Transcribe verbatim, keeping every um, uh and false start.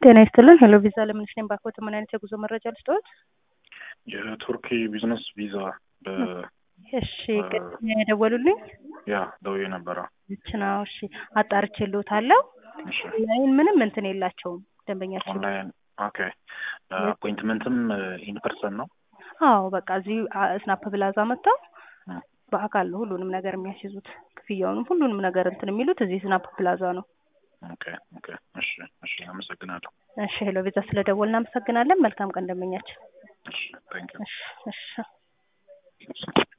ጤና ይስጥልን ሄሎ ቪዛ ለምን ስለም ባኮት ምን አይነት የጉዞ መረጃ ልስጥዎት? የቱርኪ ቢዝነስ ቪዛ በ እሺ ቅድም የደወሉልኝ ያ ደውዬ ነበረ። እቺ ነው እሺ አጣርቼልዎታለሁ። እሺ ላይን ምንም እንትን የላቸውም ደንበኛችን። ኦንላይን ኦኬ አፖይንትመንትም ኢን ፐርሰን ነው? አዎ በቃ እዚህ ስናፕ ፕላዛ መጣው በአካል ነው ሁሉንም ነገር የሚያስይዙት ክፍያውንም ሁሉንም ነገር እንትን የሚሉት እዚህ ስናፕ ፕላዛ ነው። ኦኬ ኦኬ እሺ እሺ አመሰግናለሁ። እሺ ሄሎ ቪዛ ስለደወልን አመሰግናለን። መልካም ቀን ደንበኛችን። እሺ ታንክ ዩ እሺ እሺ